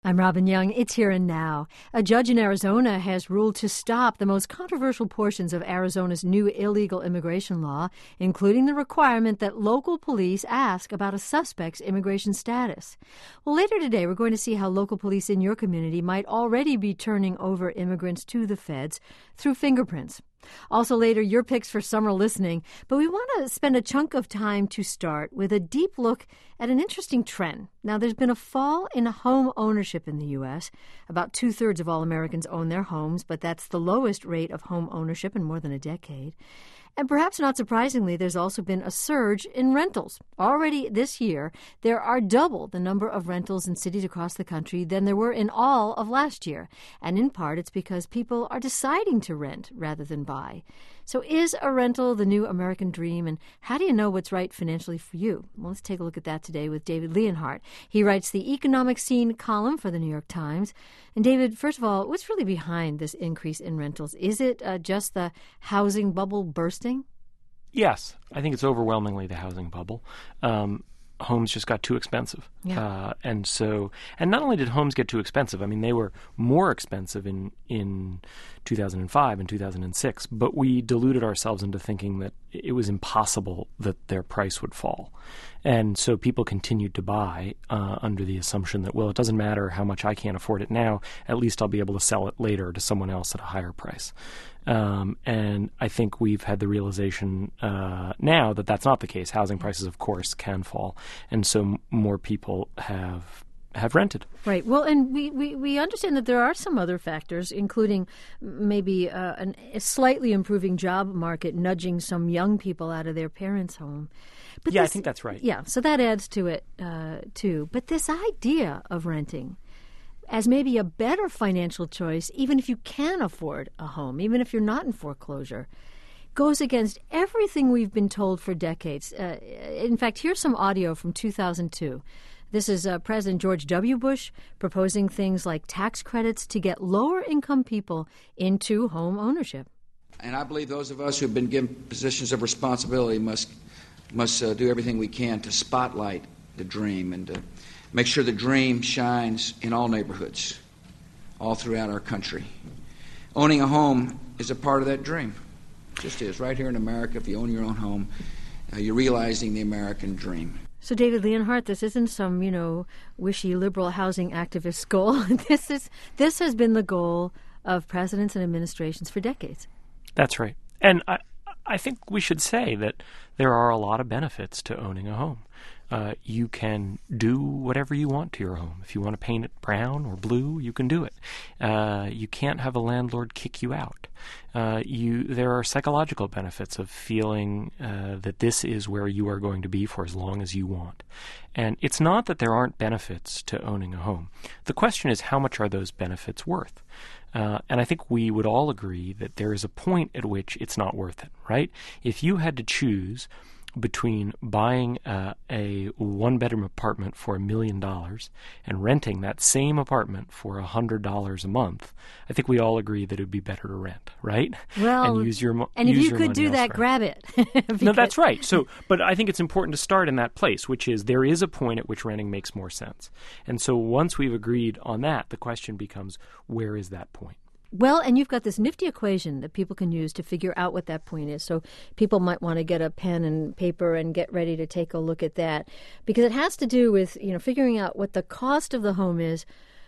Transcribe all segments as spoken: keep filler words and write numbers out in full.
I'm Robin Young. It's Here and Now. A judge in Arizona has ruled to stop the most controversial portions of Arizona's new illegal immigration law, including the requirement that local police ask about a suspect's immigration status. Well, later today, we're going to see how local police in your community might already be turning over immigrants to the feds through fingerprints. Also later, your picks for summer listening. But we want to spend a chunk of time to start with a deep look at an interesting trend. Now, there's been a fall in home ownership in the U S. About two-thirds of all Americans own their homes, but that's the lowest rate of home ownership in more than a decade. And perhaps not surprisingly, there's also been a surge in rentals. Already this year, there are double the number of rentals in cities across the country than there were in all of last year. And in part, it's because people are deciding to rent rather than buy. So is a rental the new American dream? And how do you know what's right financially for you? Well, let's take a look at that today with David Leonhardt. He writes the Economic Scene column for the New York Times. And David, first of all, what's really behind this increase in rentals? Is it uh, just the housing bubble bursting? Yes, I think it's overwhelmingly the housing bubble. Um, homes just got too expensive. Yeah. Uh, and so, and not only did homes get too expensive, I mean, they were more expensive in, in two thousand five and two thousand six, but we deluded ourselves into thinking that it was impossible that their price would fall. And so people continued to buy uh, under the assumption that, well, it doesn't matter how much I can't afford it now, at least I'll be able to sell it later to someone else at a higher price. Um, and I think we've had the realization uh, now that that's not the case. Housing prices, of course, can fall. And so m- more people have have rented. Right. Well, and we, we, we understand that there are some other factors, including maybe uh, an, a slightly improving job market nudging some young people out of their parents' home. But yeah, this, I think that's right. Yeah, so that adds to it, uh, too. But this idea of renting as maybe a better financial choice, even if you can afford a home, even if you're not in foreclosure, goes against everything we've been told for decades. Uh, in fact, here's some audio from two thousand two. This is uh, President George W. Bush proposing things like tax credits to get lower-income people into home ownership. And I believe those of us who have been given positions of responsibility must must uh, do everything we can to spotlight the dream and to make sure the dream shines in all neighborhoods, all throughout our country. Owning a home is a part of that dream. It just is. Right here in America, if you own your own home, uh, you're realizing the American dream. So, David Leonhardt, this isn't some, you know, wishy liberal housing activist goal. This is this has been the goal of presidents and administrations for decades. That's right. And I, I think we should say that there are a lot of benefits to owning a home. Uh, you can do whatever you want to your home. If you want to paint it brown or blue, you can do it. Uh, you can't have a landlord kick you out. Uh, you there are psychological benefits of feeling uh, that this is where you are going to be for as long as you want. And it's not that there aren't benefits to owning a home. The question is, how much are those benefits worth? Uh, and I think we would all agree that there is a point at which it's not worth it, right? If you had to choose between buying uh, a one-bedroom apartment for a million dollars and renting that same apartment for a hundred dollars a month, I think we all agree that it would be better to rent, right? Well, and use your mo- and if use you your could money do that, elsewhere. grab it. No, that's right. So, but I think it's important to start in that place, which is there is a point at which renting makes more sense. And so once we've agreed on that, the question becomes, where is that point? Well, and you've got this nifty equation that people can use to figure out what that point is. So people might want to get a pen and paper and get ready to take a look at that, because it has to do with, you know, figuring out what the cost of the home is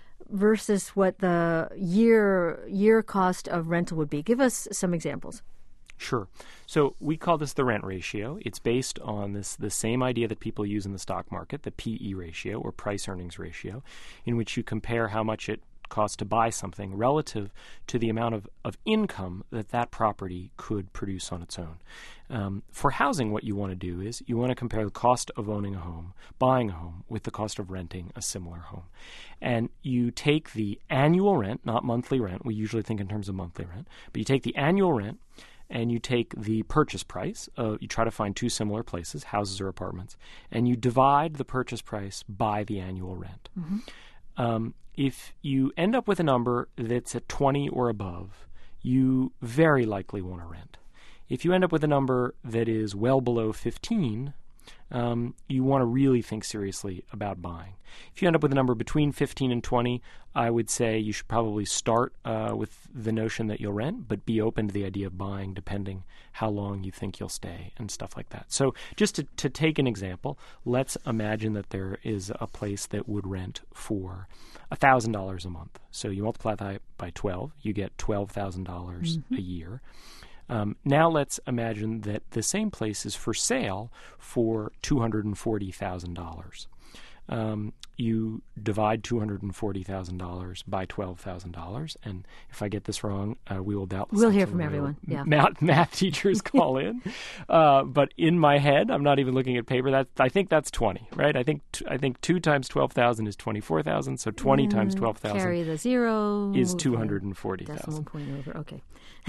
versus what the year year cost of rental would be. Give us some examples. Sure. So we call this the rent ratio. It's based on this the same idea that people use in the stock market, the P E ratio or price earnings ratio, in which you compare how much it cost to buy something relative to the amount of, of income that that property could produce on its own. Um, for housing, what you want to do is you want to compare the cost of owning a home, buying a home, with the cost of renting a similar home. And you take the annual rent, not monthly rent. We usually think in terms of monthly rent. But you take the annual rent and you take the purchase price. Uh, you try to find two similar places, houses or apartments, and you divide the purchase price by the annual rent. Mm-hmm. Um, if you end up with a number that's at twenty or above, you very likely want to rent. If you end up with a number that is well below fifteen, um, you want to really think seriously about buying. If you end up with a number between fifteen and twenty, I would say you should probably start uh, with the notion that you'll rent, but be open to the idea of buying depending how long you think you'll stay and stuff like that. So just to, to take an example, let's imagine that there is a place that would rent for one thousand dollars a month. So you multiply that by twelve, you get twelve thousand dollars mm-hmm. a year. Um, now let's imagine that the same place is for sale for two hundred forty thousand dollars. Um, you divide two hundred forty thousand dollars by twelve thousand dollars, and if I get this wrong, uh, we will doubtless we'll hear from everyone. Yeah. Math, math teachers call in, uh, but in my head, I'm not even looking at paper. That I think that's twenty, right? I think t- I think two times twelve thousand is twenty-four thousand. So twenty mm, times twelve thousand carry the zero is two hundred forty thousand. Decimal point over. Okay.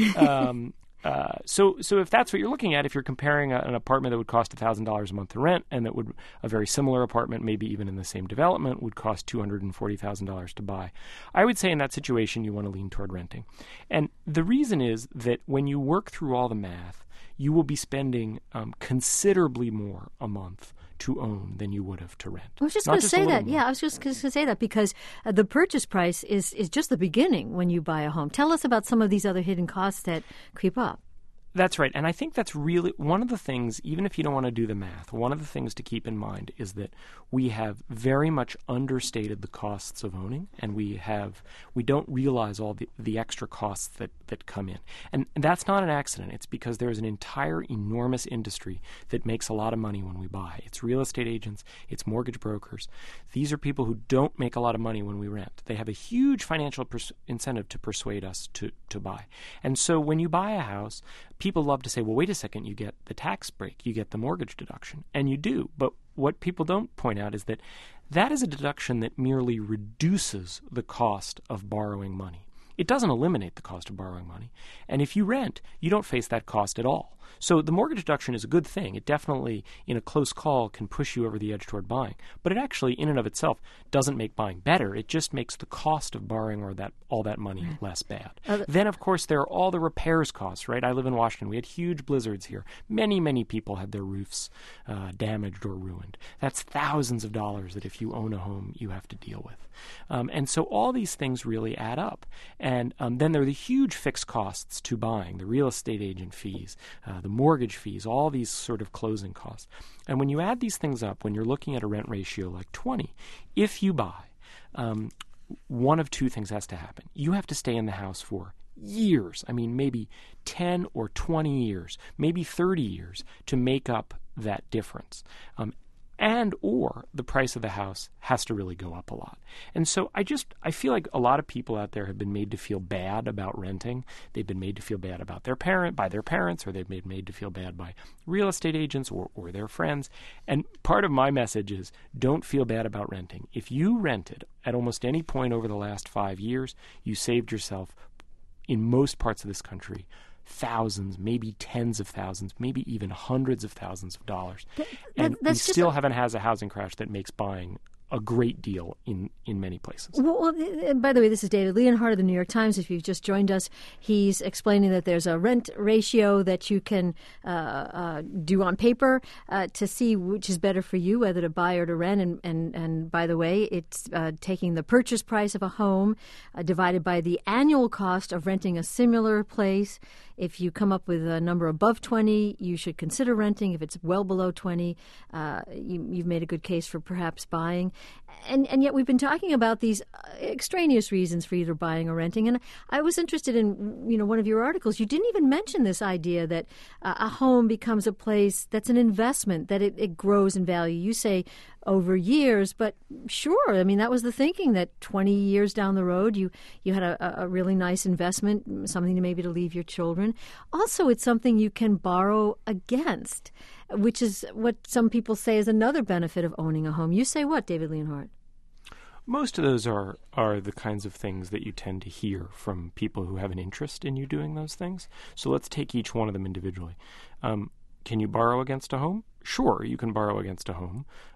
um, Uh, so, so if that's what you're looking at, if you're comparing a, an apartment that would cost one thousand dollars a month to rent, and that would a very similar apartment, maybe even in the same development, would cost two hundred forty thousand dollars to buy, I would say in that situation you want to lean toward renting. And the reason is that when you work through all the math, you will be spending um, considerably more a month to own than you would have to rent. I was just going to say that. More. Yeah, I was just going to say that because uh, the purchase price is, is just the beginning when you buy a home. Tell us about some of these other hidden costs that creep up. That's right. And I think that's really one of the things, even if you don't want to do the math, one of the things to keep in mind is that we have very much understated the costs of owning, and we have we don't realize all the, the extra costs that, that come in. And that's not an accident. It's because there's an entire enormous industry that makes a lot of money when we buy. It's real estate agents. It's mortgage brokers. These are people who don't make a lot of money when we rent. They have a huge financial pers- incentive to persuade us to, to buy. And so when you buy a house, people love to say, well, wait a second, you get the tax break, you get the mortgage deduction. And you do. But what people don't point out is that that is a deduction that merely reduces the cost of borrowing money. It doesn't eliminate the cost of borrowing money. And if you rent, you don't face that cost at all. So the mortgage deduction is a good thing. It definitely, in a close call, can push you over the edge toward buying. But it actually, in and of itself, doesn't make buying better. It just makes the cost of borrowing or that all that money right. less bad. Uh, then, of course, there are all the repairs costs, right? I live in Washington. We had huge blizzards here. Many, many people had their roofs uh, damaged or ruined. That's thousands of dollars that if you own a home, you have to deal with. Um, and so all these things really add up. And um, then there are the huge fixed costs to buying, the real estate agent fees, uh, the mortgage fees, all these sort of closing costs. And when you add these things up, when you're looking at a rent ratio like twenty, if you buy, um, one of two things has to happen. You have to stay in the house for years. I mean, maybe ten or twenty years, maybe thirty years to make up that difference. Um, and or the price of the house has to really go up a lot. And so I just, I feel like a lot of people out there have been made to feel bad about renting. They've been made to feel bad about their parent, by their parents, or they've been made to feel bad by real estate agents or, or their friends. And part of my message is don't feel bad about renting. If you rented at almost any point over the last five years, you saved yourself, in most parts of this country, thousands, maybe tens of thousands, maybe even hundreds of thousands of dollars. That, that, and we still a... haven't had a housing crash that makes buying a great deal in, in many places. Well, well, by the way, this is David Leonhardt of the New York Times. If you've just joined us, he's explaining that there's a rent ratio that you can uh, uh, do on paper uh, to see which is better for you, whether to buy or to rent. And, and, and by the way, it's uh, taking the purchase price of a home uh, divided by the annual cost of renting a similar place. If you come up with a number above twenty, you should consider renting. If it's well below twenty, uh, you, you've made a good case for perhaps buying. And and yet we've been talking about these extraneous reasons for either buying or renting. And I was interested in, you know, one of your articles. You didn't even mention this idea that uh, a home becomes a place that's an investment, that it, it grows in value. You say over years, but sure, I mean, that was the thinking, that twenty years down the road, you, you had a, a really nice investment, something to maybe to leave your children. Also, it's something you can borrow against, which is what some people say is another benefit of owning a home. You say what, David Leonhardt? Most of those are, are the kinds of things that you tend to hear from people who have an interest in you doing those things. So let's take each one of them individually. Um, can you borrow against a home? Sure, you can borrow against a home.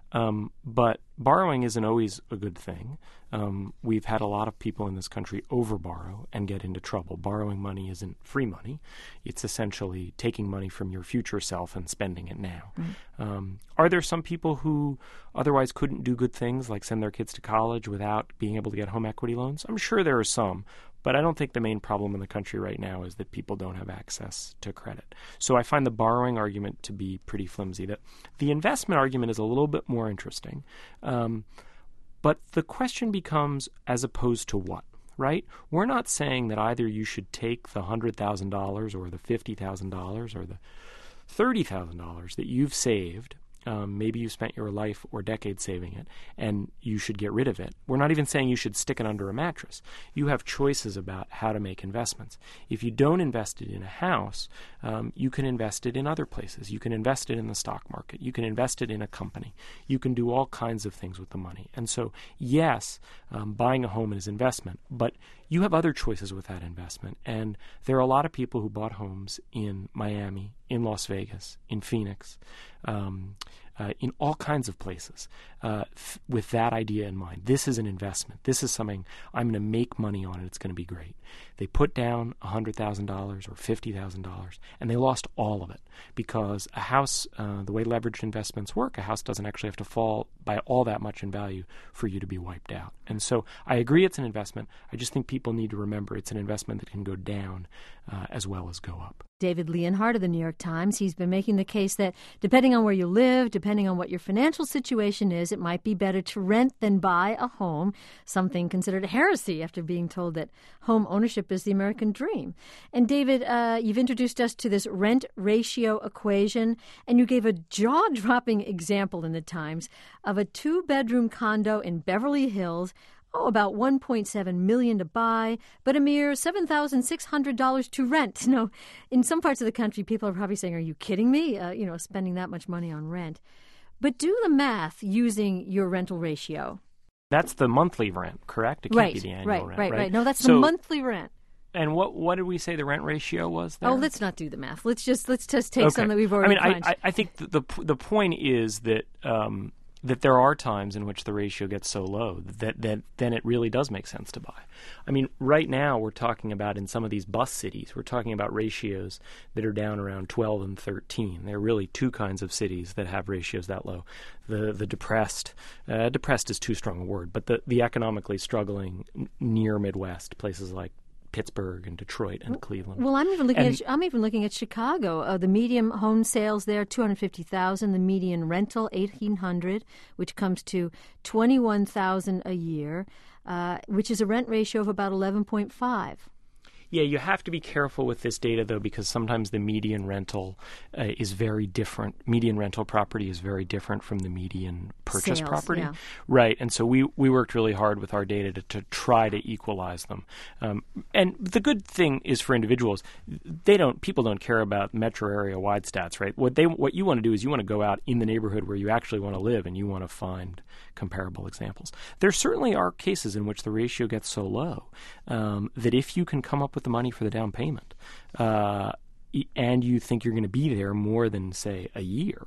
Um, but borrowing isn't always a good thing. Um, we've had a lot of people in this country overborrow and get into trouble. Borrowing money isn't free money. It's essentially taking money from your future self and spending it now. Right. Um, are there some people who otherwise couldn't do good things like send their kids to college without being able to get home equity loans? I'm sure there are some. But I don't think the main problem in the country right now is that people don't have access to credit. So I find the borrowing argument to be pretty flimsy. That the investment argument is a little bit more interesting. Um, but the question becomes, as opposed to what, right? We're not saying that either you should take the one hundred thousand dollars or the fifty thousand dollars or the thirty thousand dollars that you've saved. Um, maybe you spent your life or decades saving it, and you should get rid of it. We're not even saying you should stick it under a mattress. You have choices about how to make investments. If you don't invest it in a house, um, you can invest it in other places. You can invest it in the stock market. You can invest it in a company. You can do all kinds of things with the money. And so, yes, um, buying a home is investment, but you have other choices with that investment. And there are a lot of people who bought homes in Miami, in Las Vegas, in Phoenix, um, uh, in all kinds of places uh, f- with that idea in mind. This is an investment. This is something I'm going to make money on, and it's going to be great. They put down one hundred thousand dollars or fifty thousand dollars, and they lost all of it because a house, uh, the way leveraged investments work, a house doesn't actually have to fall by all that much in value for you to be wiped out. And so I agree it's an investment. I just think people need to remember it's an investment that can go down uh, as well as go up. David Leonhardt of the New York Times, he's been making the case that depending on where you live, depending on what your financial situation is, it might be better to rent than buy a home, something considered heresy after being told that home ownership is the American dream. And David, uh, you've introduced us to this rent ratio equation, and you gave a jaw-dropping example in the Times of a two-bedroom condo in Beverly Hills, Oh, about one point seven million dollars to buy, but a mere seven thousand six hundred dollars to rent. No, in some parts of the country, people are probably saying, are you kidding me? Uh, you know, spending that much money on rent. But do the math using your rental ratio. That's the monthly rent, correct? It can't right, be the annual right, rent, right, right? right. No, that's so, the monthly rent. And what what did we say the rent ratio was there? Oh, let's not do the math. Let's just let's just take okay. some that we've already. I mean, I, I, I think the, the the point is that. Um, that there are times in which the ratio gets so low that, that then it really does make sense to buy. I mean, right now we're talking about in some of these bus cities, we're talking about ratios that are down around twelve and thirteen. There are really two kinds of cities that have ratios that low. The the depressed, uh, depressed is too strong a word, but the, the economically struggling n- near Midwest, places like Pittsburgh and Detroit and Cleveland. Well, I'm even looking and, at I'm even looking at Chicago. Uh, the median home sales there two hundred fifty thousand. The median rental eighteen hundred, which comes to twenty one thousand a year, uh, which is a rent ratio of about eleven point five. Yeah, you have to be careful with this data, though, because sometimes the median rental uh, is very different. Median rental property is very different from the median purchase Sales, property. yeah. Right, and so we, we worked really hard with our data to, to try to equalize them. Um, and the good thing is for individuals, they don't people don't care about metro area wide stats, right? What they what you want to do is you want to go out in the neighborhood where you actually want to live, and you want to find comparable examples. There certainly are cases in which the ratio gets so low um, that if you can come up with the money for the down payment uh, and you think you're going to be there more than, say, a year,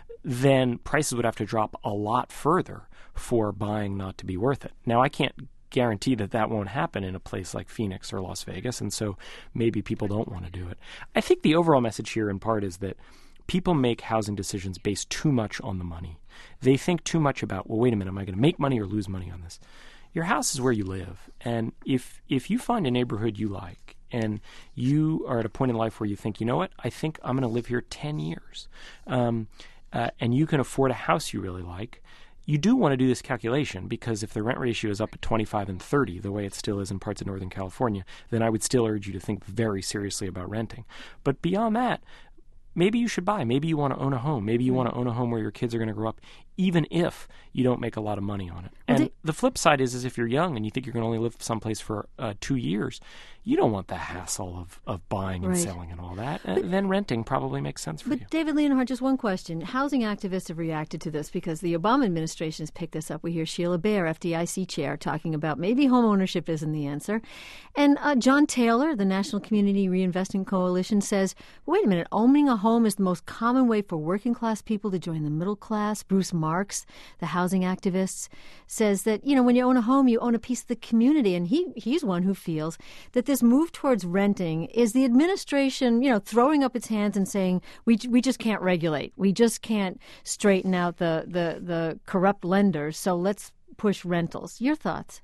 then prices would have to drop a lot further for buying not to be worth it. Now, I can't guarantee that that won't happen in a place like Phoenix or Las Vegas, and so maybe people don't want to do it. I think the overall message here in part is that people make housing decisions based too much on the money. They think too much about, well, wait a minute, am I going to make money or lose money on this? Your house is where you live, and if if you find a neighborhood you like and you are at a point in life where you think, you know what, I think I'm going to live here ten years, um, uh, and you can afford a house you really like, you do want to do this calculation, because if the rent ratio is up at twenty-five and thirty, the way it still is in parts of Northern California, then I would still urge you to think very seriously about renting. But beyond that, maybe you should buy. Maybe you want to own a home. Maybe you want to own a home where your kids are going to grow up, even if you don't make a lot of money on it. Well, and they- the flip side is, is if you're young and you think you're going to only live someplace for uh, two years, you don't want the hassle of, of buying and Right. selling and all that. Uh, then renting probably makes sense for But you. David Leonhardt, just one question. Housing activists have reacted to this because the Obama administration has picked this up. We hear Sheila Bair, F D I C chair, talking about maybe home ownership isn't the answer. And uh, John Taylor, the National Community Reinvestment Coalition, says, wait a minute, owning a home is the most common way for working class people to join the middle class. Bruce Marks, the housing activists, says that, you know, when you own a home, you own a piece of the community. And he he's one who feels that this move towards renting is the administration, you know, throwing up its hands and saying, we we just can't regulate. We just can't straighten out the, the, the corrupt lenders. So let's push rentals. Your thoughts?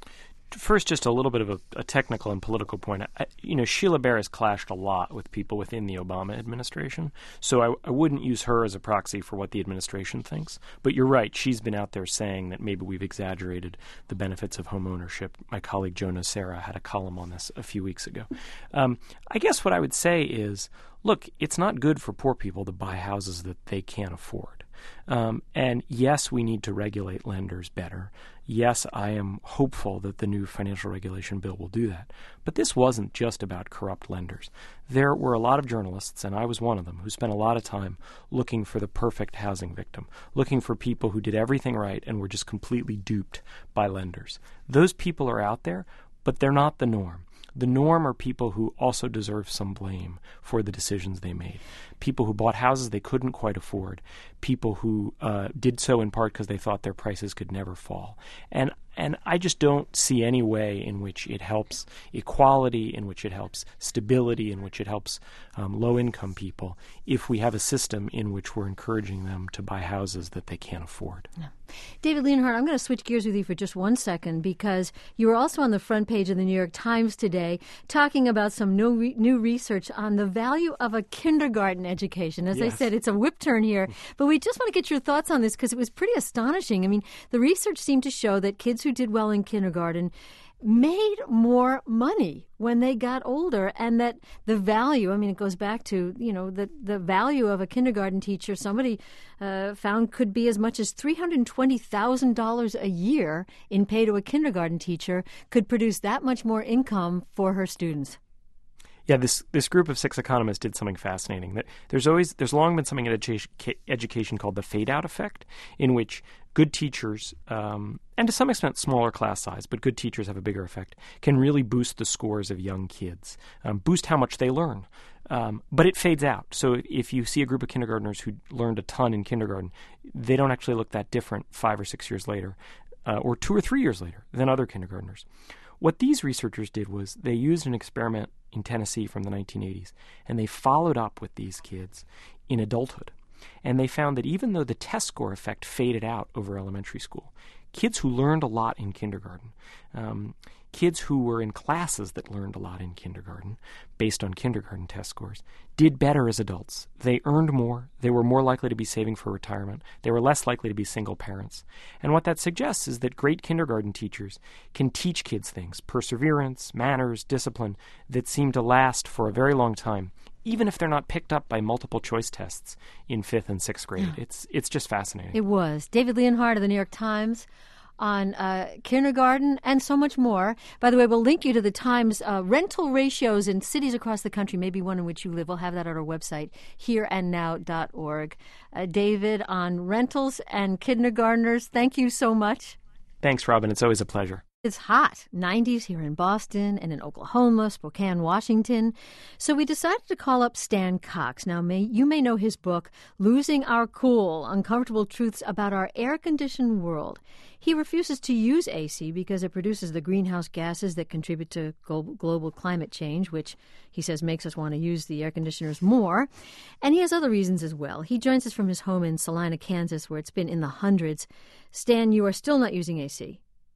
First, just a little bit of a, a technical and political point. I, you know, Sheila Bair has clashed a lot with people within the Obama administration, so I, I wouldn't use her as a proxy for what the administration thinks. But you're right. She's been out there saying that maybe we've exaggerated the benefits of home ownership. My colleague Joe Nocera had a column on this a few weeks ago. Um, I guess what I would say is, look, it's not good for poor people to buy houses that they can't afford. Um, and yes, we need to regulate lenders better. Yes, I am hopeful that the new financial regulation bill will do that. But this wasn't just about corrupt lenders. There were a lot of journalists, and I was one of them, who spent a lot of time looking for the perfect housing victim, looking for people who did everything right and were just completely duped by lenders. Those people are out there, but they're not the norm. The norm are people who also deserve some blame for the decisions they made. People who bought houses they couldn't quite afford. People who uh, did so in part because they thought their prices could never fall. And and I just don't see any way in which it helps equality, in which it helps stability, in which it helps um, low-income people if we have a system in which we're encouraging them to buy houses that they can't afford. Yeah. David Leonhardt, I'm going to switch gears with you for just one second because you were also on the front page of the New York Times today talking about some new, re- new research on the value of a kindergarten education. As Yes. I said, it's a whip turn here, but we just want to get your thoughts on this because it was pretty astonishing. I mean, the research seemed to show that kids who did well in kindergarten made more money when they got older, and that the value, I mean, it goes back to, you know, the, the value of a kindergarten teacher, somebody uh, found could be as much as three hundred twenty thousand dollars a year in pay to a kindergarten teacher, could produce that much more income for her students. Yeah, this this group of six economists did something fascinating. There's always there's long been something in education, education called the fade-out effect, in which good teachers, um, and to some extent smaller class size, but good teachers have a bigger effect, can really boost the scores of young kids, um, boost how much they learn. Um, but it fades out. So if you see a group of kindergartners who learned a ton in kindergarten, they don't actually look that different five or six years later, uh, or two or three years later than other kindergartners. What these researchers did was they used an experiment in Tennessee from the nineteen eighties, and they followed up with these kids in adulthood. And they found that even though the test score effect faded out over elementary school, kids who learned a lot in kindergarten, um, kids who were in classes that learned a lot in kindergarten, based on kindergarten test scores, did better as adults. They earned more. They were more likely to be saving for retirement. They were less likely to be single parents. And what that suggests is that great kindergarten teachers can teach kids things, perseverance, manners, discipline, that seem to last for a very long time, even if they're not picked up by multiple choice tests in fifth and sixth grade. It's it's just fascinating. It was. David Leonhardt of the New York Times on uh, kindergarten and so much more. By the way, we'll link you to the Times uh, rental ratios in cities across the country, maybe one in which you live. We'll have that on our website, here and now dot org. Uh, David, on rentals and kindergartners, thank you so much. Thanks, Robin. It's always a pleasure. It's hot, nineties here in Boston and in Oklahoma, Spokane, Washington. So we decided to call up Stan Cox. Now, may, you may know his book, Losing Our Cool, Uncomfortable Truths About Our Air-Conditioned World. He refuses to use A C because it produces the greenhouse gases that contribute to global climate change, which he says makes us want to use the air conditioners more. And he has other reasons as well. He joins us from his home in Salina, Kansas, where it's been in the hundreds. Stan, you are still not using A C.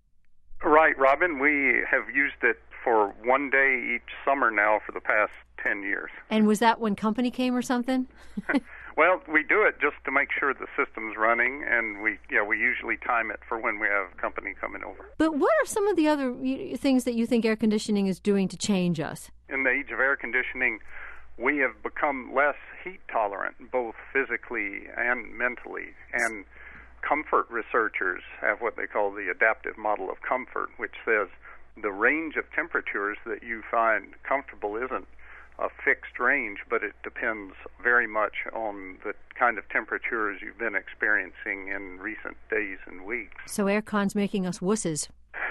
Right, Robin. We have used it for one day each summer now for the past ten years. And was that when company came or something? Well, we do it just to make sure the system's running, and we yeah we usually time it for when we have company coming over. But what are some of the other things that you think air conditioning is doing to change us? In the age of air conditioning, we have become less heat tolerant, both physically and mentally, and comfort researchers have what they call the adaptive model of comfort, which says the range of temperatures that you find comfortable isn't a fixed range, but it depends very much on the kind of temperatures you've been experiencing in recent days and weeks. So aircon's making us wusses.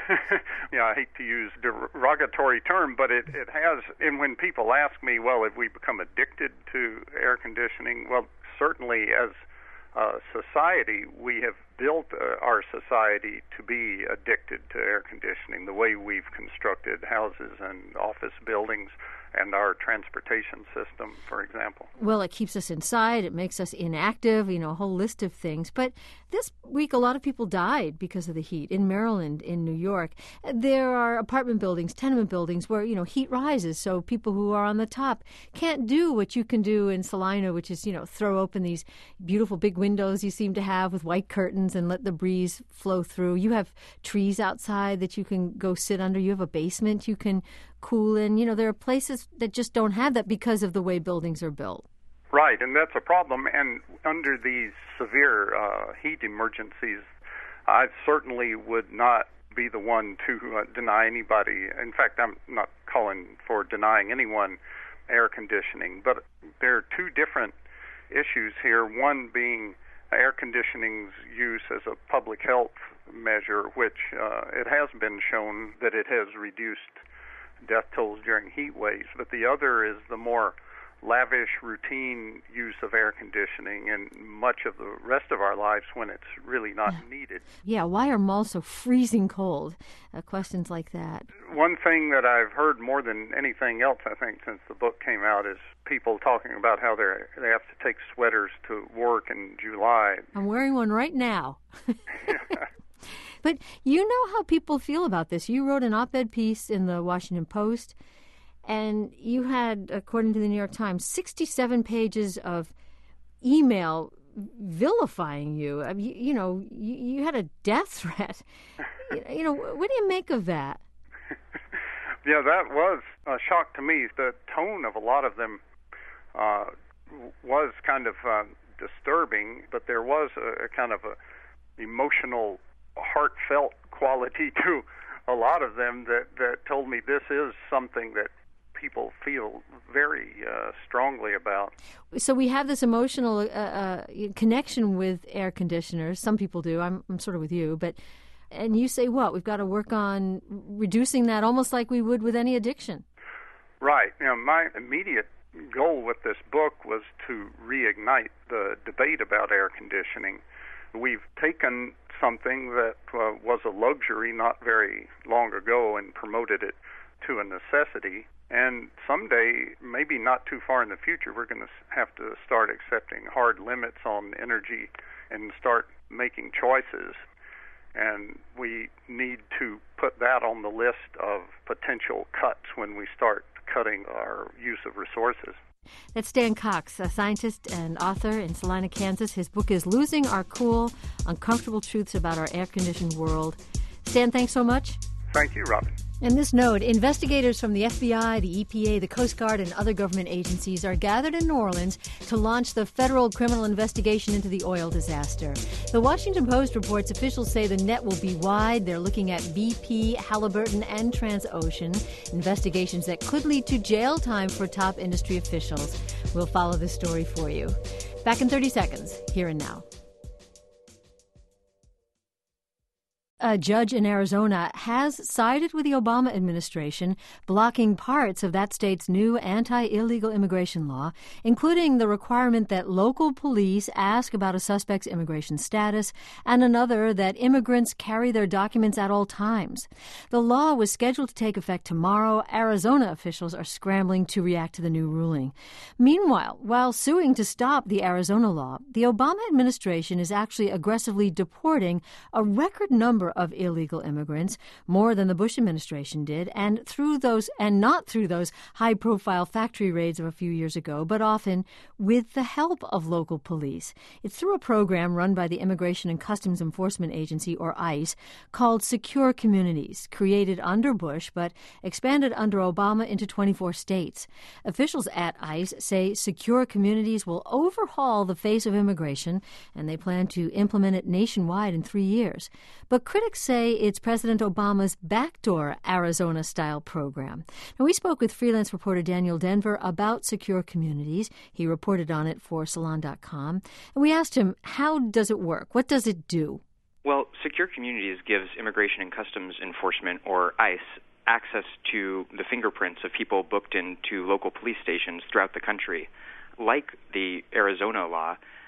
Yeah, I hate to use a derogatory term, but it, it has, and when people ask me, well, have we become addicted to air conditioning? Well, certainly as uh, society, we have built uh, our society to be addicted to air conditioning, the way we've constructed houses and office buildings and our transportation system, for example. Well, it keeps us inside. It makes us inactive, you know, a whole list of things. But this week, a lot of people died because of the heat in Maryland, in New York. There are apartment buildings, tenement buildings where, you know, heat rises. So people who are on the top can't do what you can do in Salina, which is, you know, throw open these beautiful big windows you seem to have with white curtains and let the breeze flow through. You have trees outside that you can go sit under. You have a basement you can cool in. You know, there are places that just don't have that because of the way buildings are built. Right, and that's a problem. And under these severe uh, heat emergencies, I certainly would not be the one to uh, deny anybody. In fact, I'm not calling for denying anyone air conditioning, but there are two different issues here, one being air conditioning's use as a public health measure, which uh, it has been shown that it has reduced death tolls during heat waves, but the other is the more lavish routine use of air conditioning in much of the rest of our lives when it's really not needed. Yeah, why are malls so freezing cold? Uh, questions like that. One thing that I've heard more than anything else, I think, since the book came out is people talking about how they they have to take sweaters to work in July. I'm wearing one right now. But you know how people feel about this. You wrote an op-ed piece in the Washington Post, and you had, according to the New York Times, sixty-seven pages of email vilifying you. I mean, you, you know, you, you had a death threat. You know, what do you make of that? Yeah, that was a shock to me. The tone of a lot of them uh, was kind of uh, disturbing, but there was a, a kind of a emotional, heartfelt quality to a lot of them that, that told me this is something that people feel very uh, strongly about. So we have this emotional uh, uh, connection with air conditioners. Some people do. I'm, I'm sort of with you. But and you say what? We've got to work on reducing that almost like we would with any addiction. Right. You know, my immediate goal with this book was to reignite the debate about air conditioning. We've taken something that uh, was a luxury not very long ago and promoted it to a necessity. And someday, maybe not too far in the future, we're going to have to start accepting hard limits on energy and start making choices. And we need to put that on the list of potential cuts when we start cutting our use of resources. That's Stan Cox, a scientist and author in Salina, Kansas. His book is Losing Our Cool, Uncomfortable Truths About Our Air-Conditioned World. Stan, thanks so much. Thank you, Robin. In this note, investigators from the F B I, the E P A, the Coast Guard, and other government agencies are gathered in New Orleans to launch the federal criminal investigation into the oil disaster. The Washington Post reports officials say the net will be wide. They're looking at B P, Halliburton, and Transocean, investigations that could lead to jail time for top industry officials. We'll follow this story for you. Back in thirty seconds, here and now. A judge in Arizona has sided with the Obama administration, blocking parts of that state's new anti-illegal immigration law, including the requirement that local police ask about a suspect's immigration status, and another that immigrants carry their documents at all times. The law was scheduled to take effect tomorrow. Arizona officials are scrambling to react to the new ruling. Meanwhile, while suing to stop the Arizona law, the Obama administration is actually aggressively deporting a record number of illegal immigrants, more than the Bush administration did, and through those, and not through those high-profile factory raids of a few years ago, but often with the help of local police. It's through a program run by the Immigration and Customs Enforcement Agency, or ICE, called Secure Communities, created under Bush but expanded under Obama into twenty-four states. Officials at ICE say Secure Communities will overhaul the face of immigration, and they plan to implement it nationwide in three years. But critics say it's President Obama's backdoor Arizona-style program. Now, we spoke with freelance reporter Daniel Denver about Secure Communities. He reported on it for Salon dot com. And we asked him, how does it work? What does it do? Well, Secure Communities gives Immigration and Customs Enforcement, or ICE, access to the fingerprints of people booked into local police stations throughout the country. Like the Arizona law,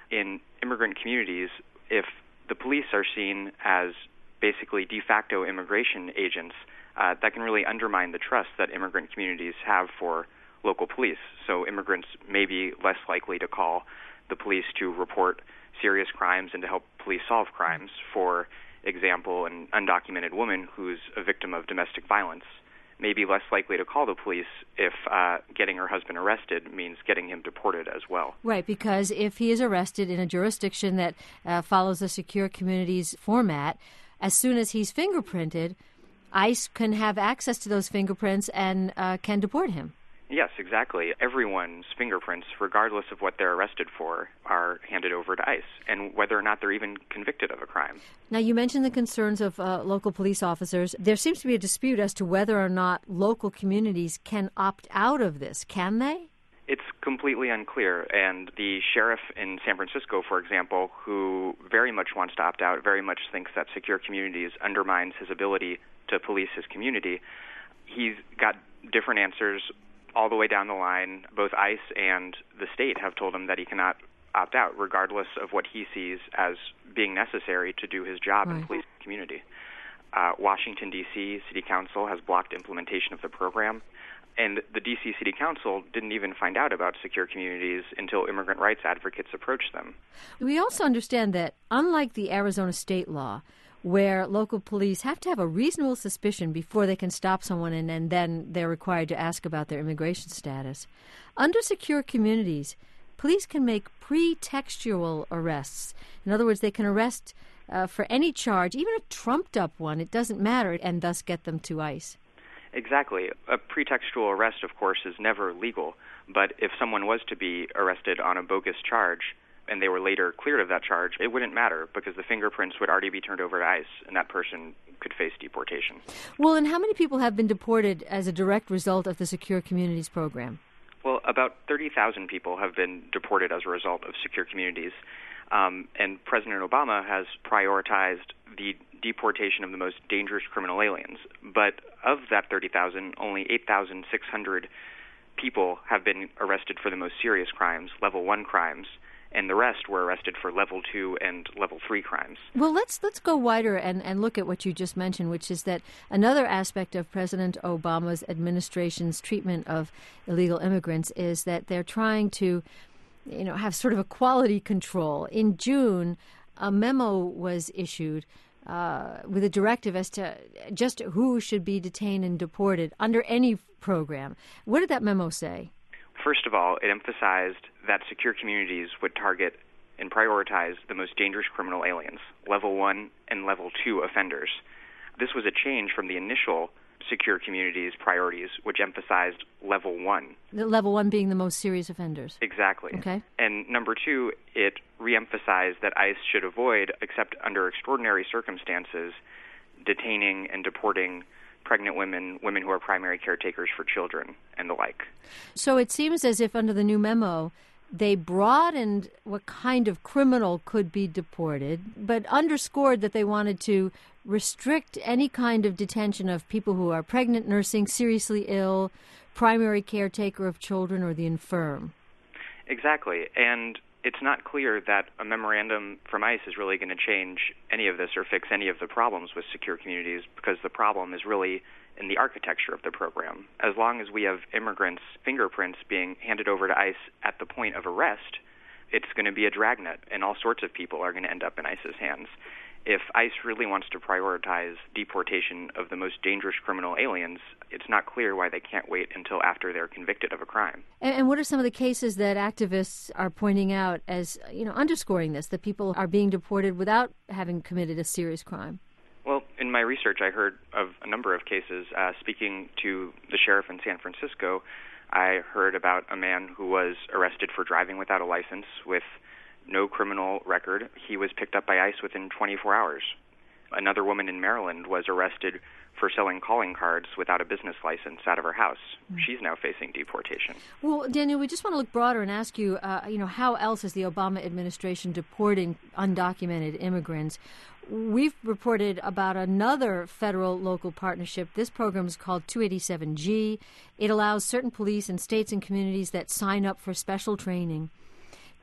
in immigrant communities, if the police are seen as basically de facto immigration agents, uh, that can really undermine the trust that immigrant communities have for local police. So immigrants may be less likely to call the police to report serious crimes and to help police solve crimes. For example, an undocumented woman who's a victim of domestic violence may be less likely to call the police if uh, getting her husband arrested means getting him deported as well. Right, because if he is arrested in a jurisdiction that uh, follows the Secure Communities format, as soon as he's fingerprinted, ICE can have access to those fingerprints and uh, can deport him. Yes, exactly. Everyone's fingerprints, regardless of what they're arrested for, are handed over to ICE, and whether or not they're even convicted of a crime. Now, you mentioned the concerns of uh, local police officers. There seems to be a dispute as to whether or not local communities can opt out of this. Can they? It's completely unclear, and the sheriff in San Francisco, for example, who very much wants to opt out, very much thinks that Secure Communities undermines his ability to police his community. He's got different answers all the way down the line. Both ICE and the state have told him that he cannot opt out, regardless of what he sees as being necessary to do his job right. in police the community. Uh, Washington, D C City Council has blocked implementation of the program, and the D C City Council didn't even find out about Secure Communities until immigrant rights advocates approached them. We also understand that, unlike the Arizona state law, where local police have to have a reasonable suspicion before they can stop someone and, and then they're required to ask about their immigration status, under Secure Communities, police can make pretextual arrests. In other words, they can arrest uh, for any charge, even a trumped-up one, it doesn't matter, and thus get them to ICE. Exactly. A pretextual arrest, of course, is never legal, but if someone was to be arrested on a bogus charge, and they were later cleared of that charge, it wouldn't matter because the fingerprints would already be turned over to ICE, and that person could face deportation. Well, and how many people have been deported as a direct result of the Secure Communities program? Well, about thirty thousand people have been deported as a result of Secure Communities, um, and President Obama has prioritized the deportation of the most dangerous criminal aliens. But of that thirty thousand, only eight thousand six hundred people have been arrested for the most serious crimes, level one crimes, and the rest were arrested for level two and level three crimes. Well, let's let's go wider and, and look at what you just mentioned, which is that another aspect of President Obama's administration's treatment of illegal immigrants is that they're trying to, you know, have sort of a quality control. In June, a memo was issued uh, with a directive as to just who should be detained and deported under any program. What did that memo say? First of all, it emphasized that Secure Communities would target and prioritize the most dangerous criminal aliens, level one and level two offenders. This was a change from the initial Secure Communities priorities, which emphasized level one. The level one being the most serious offenders. Exactly. Okay. And number two, it reemphasized that ICE should avoid, except under extraordinary circumstances, detaining and deporting pregnant women, women who are primary caretakers for children, and the like. So it seems as if under the new memo, they broadened what kind of criminal could be deported, but underscored that they wanted to restrict any kind of detention of people who are pregnant, nursing, seriously ill, primary caretaker of children, or the infirm. Exactly. And it's not clear that a memorandum from ICE is really going to change any of this or fix any of the problems with Secure Communities, because the problem is really in the architecture of the program. As long as we have immigrants' fingerprints being handed over to ICE at the point of arrest, it's going to be a dragnet, and all sorts of people are going to end up in ICE's hands. If ICE really wants to prioritize deportation of the most dangerous criminal aliens, it's not clear why they can't wait until after they're convicted of a crime. And, and what are some of the cases that activists are pointing out as, you know, underscoring this, that people are being deported without having committed a serious crime? Well, in my research, I heard of a number of cases. Uh, speaking to the sheriff in San Francisco, I heard about a man who was arrested for driving without a license with no criminal record. He was picked up by ICE within twenty-four hours. Another woman in Maryland was arrested for selling calling cards without a business license out of her house. Mm. She's now facing deportation. Well, Daniel, we just want to look broader and ask you, uh, you know, how else is the Obama administration deporting undocumented immigrants? We've reported about another federal-local partnership. This program is called two eighty-seven G. It allows certain police in states and communities that sign up for special training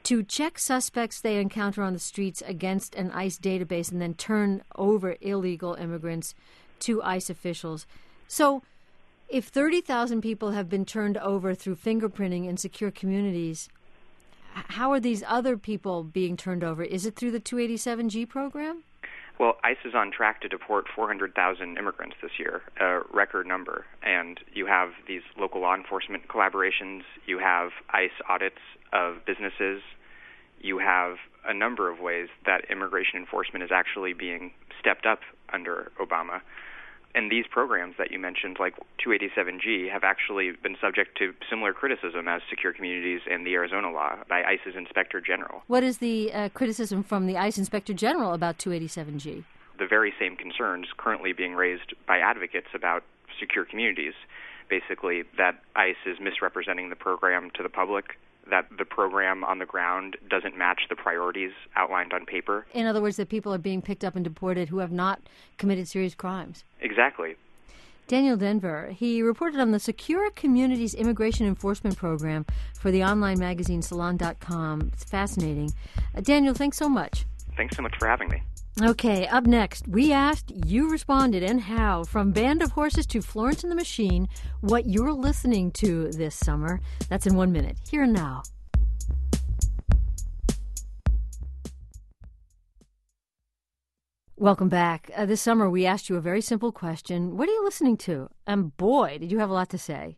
to check suspects they encounter on the streets against an ICE database and then turn over illegal immigrants to ICE officials. So if thirty thousand people have been turned over through fingerprinting in secure communities, how are these other people being turned over? Is it through the two eighty-seven G program? Well, ICE is on track to deport four hundred thousand immigrants this year, a record number. And you have these local law enforcement collaborations. You have ICE audits of businesses. You have a number of ways that immigration enforcement is actually being stepped up under Obama. And these programs that you mentioned, like two eighty-seven G, have actually been subject to similar criticism as secure communities and the Arizona law by ICE's Inspector General. What is the uh, criticism from the ICE Inspector General about two eighty-seven G? The very same concerns currently being raised by advocates about secure communities. Basically, that ICE is misrepresenting the program to the public, that the program on the ground doesn't match the priorities outlined on paper. In other words, that people are being picked up and deported who have not committed serious crimes. Exactly. Daniel Denvir, he reported on the Secure Communities Immigration Enforcement Program for the online magazine Salon dot com. It's fascinating. Uh, Daniel, thanks so much. Thanks so much for having me. Okay, up next, we asked, you responded, and how, from Band of Horses to Florence and the Machine, what you're listening to this summer. That's in one minute. Here and now. Welcome back. Uh, this summer, we asked you a very simple question. What are you listening to? And boy, did you have a lot to say.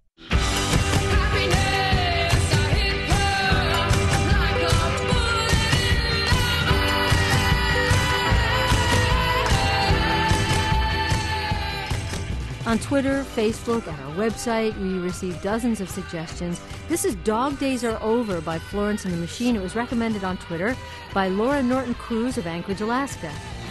On Twitter, Facebook, and our website, we received dozens of suggestions. This is Dog Days Are Over by Florence and the Machine. It was recommended on Twitter by Laura Norton Cruz of Anchorage, Alaska.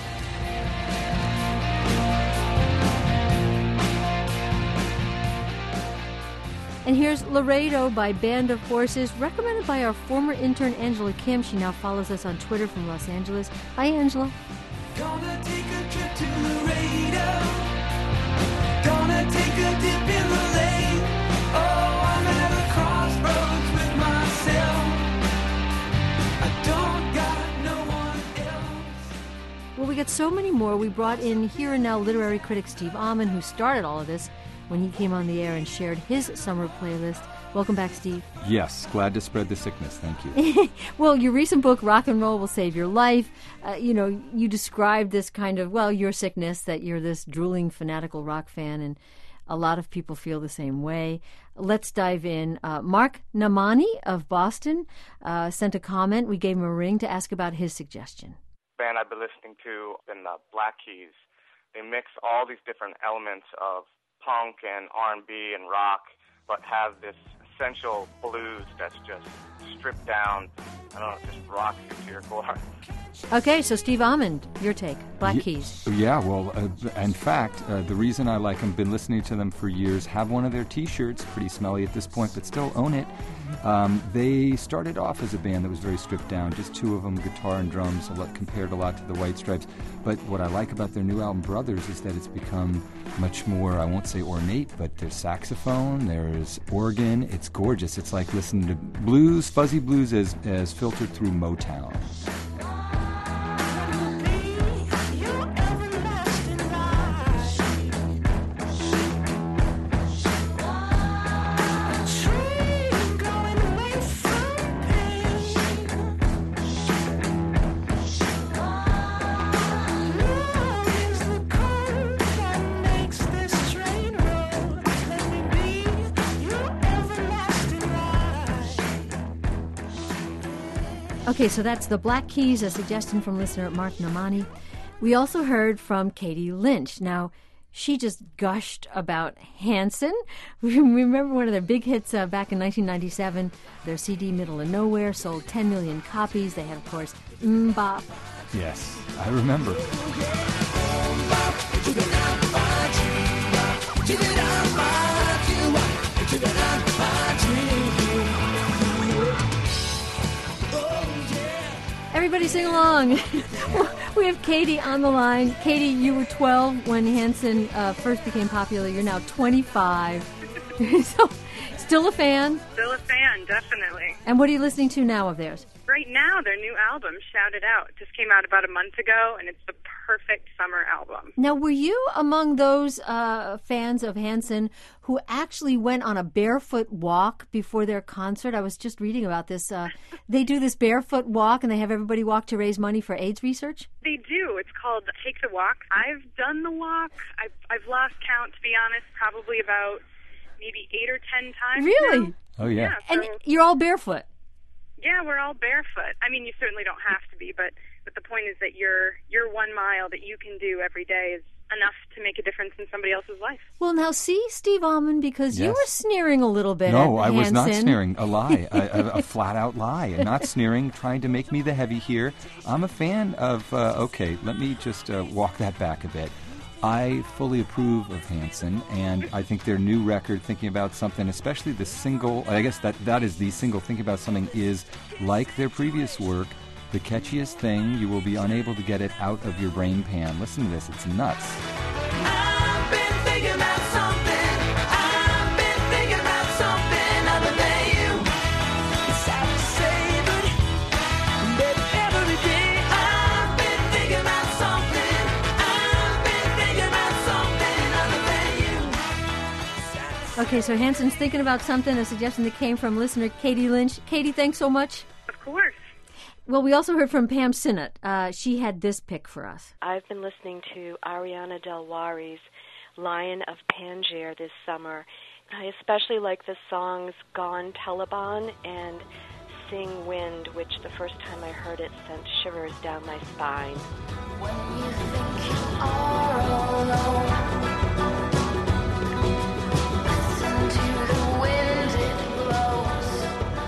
And here's Laredo by Band of Horses, recommended by our former intern Angela Kim. She now follows us on Twitter from Los Angeles. Hi, Angela. Gonna take a trip to Laredo. Gonna take a dip in the lake. Oh, I'm at a crossroads with myself. I don't got no one else. Well, we got so many more. We brought in Here and Now literary critic Steve Almond, who started all of this when he came on the air and shared his summer playlist. Welcome back, Steve. Yes, glad to spread the sickness. Thank you. Well, your recent book, Rock and Roll Will Save Your Life, uh, you know, you described this kind of, well, your sickness, that you're this drooling, fanatical rock fan, and a lot of people feel the same way. Let's dive in. Uh, Mark Namani of Boston uh, sent a comment. We gave him a ring to ask about his suggestion. Band I've been listening to in the Black Keys. They mix all these different elements of punk and R and B and rock, but have this essential blues that's just stripped down. I don't know, just rocks you to your core. Okay, so Steve Almond, your take, Black Ye- Keys. Yeah, well, uh, in fact, uh, the reason I like them, been listening to them for years, have one of their T-shirts, pretty smelly at this point, but still own it. Um, they started off as a band that was very stripped down, just two of them, guitar and drums, a lot, compared a lot to the White Stripes. But what I like about their new album, Brothers, is that it's become much more, I won't say ornate, but there's saxophone, there's organ, it's gorgeous. It's like listening to blues, fuzzy blues as, as filtered through Motown. Okay, so that's the Black Keys, a suggestion from listener Mark Namani. We also heard from Katie Lynch. Now, she just gushed about Hanson. We remember one of their big hits uh, back in nineteen ninety-seven. Their C D, Middle of Nowhere, sold ten million copies. They had, of course, Mbop. Yes, I remember. Everybody sing along. We have Katie on the line. Katie, you were twelve when Hanson uh, first became popular. You're now twenty-five. So, still a fan? Still a fan, definitely. And what are you listening to now of theirs? right now, their new album, Shout It Out, just came out about a month ago, and it's the perfect summer album. Now, were you among those uh, fans of Hanson who actually went on a barefoot walk before their concert? I was just reading about this. Uh, they do this barefoot walk, and they have everybody walk to raise money for AIDS research? They do. It's called Take the Walk. I've done the walk. I've, I've lost count, to be honest, probably about maybe eight or ten times Really? now. Oh, yeah. Yeah, And so, you're all barefoot. yeah, we're all barefoot. I mean, you certainly don't have to be, but, but the point is that your your one mile that you can do every day is enough to make a difference in somebody else's life. Well, now see, Steve Almond, because you Yes. were sneering a little bit No, at I was not Hanson. sneering. A lie. a, a, a flat-out lie. And not sneering, trying to make me the heavy here. I'm a fan of, uh, okay, let me just uh, walk that back a bit. I fully approve of Hanson, and I think their new record, Thinking About Something, especially the single, I guess that, that is the single, Thinking About Something, is, like their previous work, the catchiest thing. You will be unable to get it out of your brain pan. Listen to this. It's nuts. I've been thinking about something. I've been thinking about something other than you. It's sad to say, but baby, every day I've been thinking about something. I've been thinking about something other than you. Okay, so Hanson's thinking about something, a suggestion that came from listener Katie Lynch. Katie, thanks so much. Of course. Well, we also heard from Pam Sinnott. Uh, she had this pick for us. I've been listening to Ariana Delwari's Lion of Pangaea this summer. I especially like the songs Gone Taliban and Sing Wind, which the first time I heard it sent shivers down my spine. When you think you are alone, listen to the wind, it blows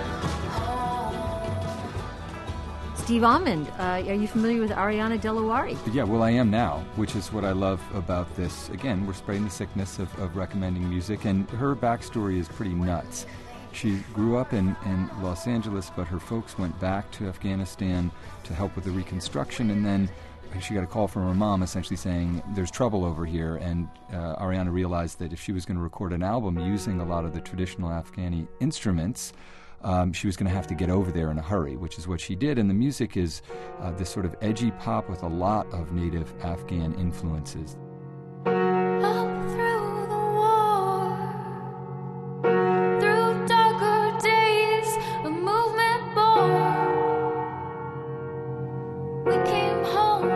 home. Steve Almond, uh, are you familiar with Ariana Delawari? Yeah, well, I am now, which is what I love about this. Again, we're spreading the sickness of, of recommending music, and her backstory is pretty nuts. She grew up in, in Los Angeles, but her folks went back to Afghanistan to help with the reconstruction, and then she got a call from her mom essentially saying, there's trouble over here, and uh, Ariana realized that if she was going to record an album using a lot of the traditional Afghani instruments, Um, she was going to have to get over there in a hurry, which is what she did. And the music is uh, this sort of edgy pop with a lot of native Afghan influences. Up through the war, through darker days, a movement born. We came home.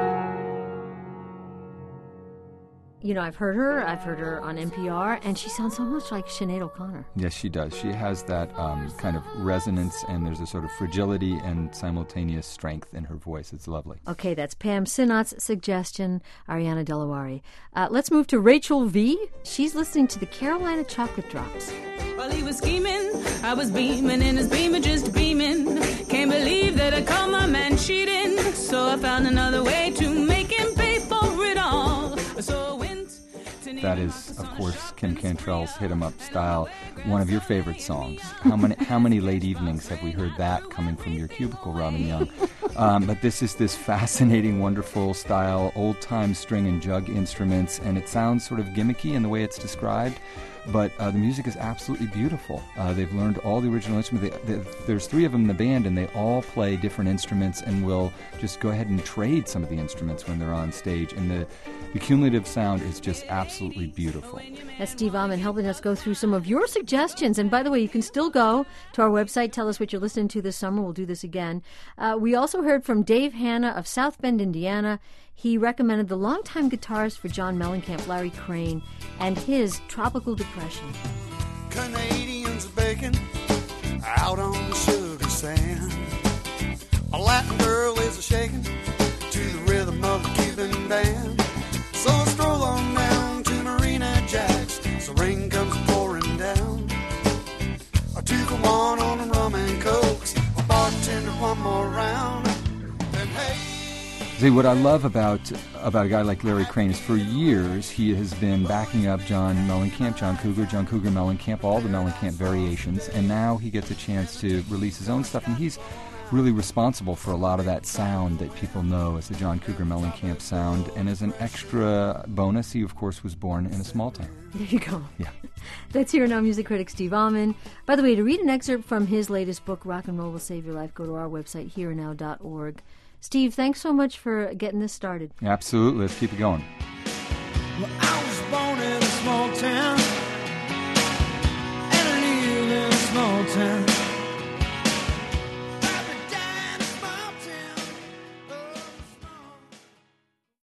You know, I've heard her. I've heard her on N P R, and she sounds so much like Sinead O'Connor. Yes, she does. She has that um, kind of resonance, and there's a sort of fragility and simultaneous strength in her voice. It's lovely. Okay, that's Pam Sinnott's suggestion, Ariana Delawari. Uh, let's move to Rachel V. She's listening to the Carolina Chocolate Drops. While he was scheming, I was beaming in his beamer, just beaming. Can't believe that I caught my man cheating. So I found another way to make him pay for it all. So I went to That is, of course, Kim Cantrell's Hit 'Em Up Style, one of your favorite songs. How many how many late evenings have we heard that coming from your cubicle, Robin Young? Um, but this is this fascinating, wonderful style, old-time string and jug instruments, and it sounds sort of gimmicky in the way it's described, but uh, the music is absolutely beautiful. Uh, they've learned all the original instruments. They, they, there's three of them in the band, and they all play different instruments and will just go ahead and trade some of the instruments when they're on stage, and the, the cumulative sound is just absolutely beautiful. That's Steve Almond helping us go through some of your suggestions. And by the way, you can still go to our website, tell us what you're listening to this summer. We'll do this again. Uh, we also heard from Dave Hanna of South Bend, Indiana. He recommended the longtime guitarist for John Mellencamp, Larry Crane, and his Tropical Depression. Canadians baking out on the sugar sand. A Latin girl is a shaking to the rhythm of the Cuban band. So I stroll on down to Marina Jack's. So rain comes pouring down. A two for one on the rum and cokes. A bartender one more round. Then hey. See, what I love about about a guy like Larry Crane is for years he has been backing up John Mellencamp, John Cougar, John Cougar Mellencamp, all the Mellencamp variations, and now he gets a chance to release his own stuff, and he's really responsible for a lot of that sound that people know as the John Cougar Mellencamp sound. And as an extra bonus, he, of course, was born in a small town. There you go. Yeah. That's Here Now music critic Steve Almond. By the way, to read an excerpt from his latest book, Rock and Roll Will Save Your Life, go to our website, here now dot org. Steve, thanks so much for getting this started. Absolutely. Let's keep it going. Well, I was born in a small town, and I live in a small town.